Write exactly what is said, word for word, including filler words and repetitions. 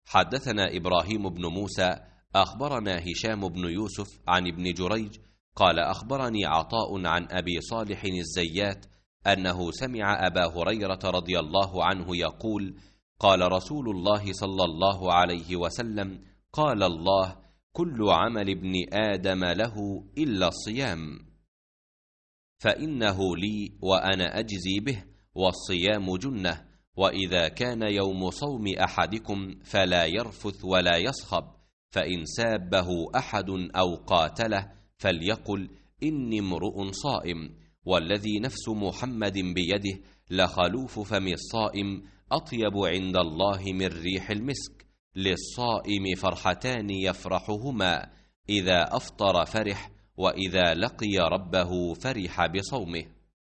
حدثنا إبراهيم بن موسى أخبرنا هشام بن يوسف عن ابن جريج قال أخبرني عطاء عن أبي صالح الزيات أنه سمع أبا هريرة رضي الله عنه يقول قال رسول الله صلى الله عليه وسلم قال الله كل عمل ابن آدم له إلا الصيام فإنه لي وأنا أجزي به والصيام جنة وإذا كان يوم صوم أحدكم فلا يرفث ولا يصخب فإن سابه أحد أو قاتله فليقل إني امرؤ صائم والذي نفس محمد بيده لخلوف فم الصائم أطيب عند الله من ريح المسك للصائم فرحتان يفرحهما إذا أفطر فرح وإذا لقي ربه فرح بصومه.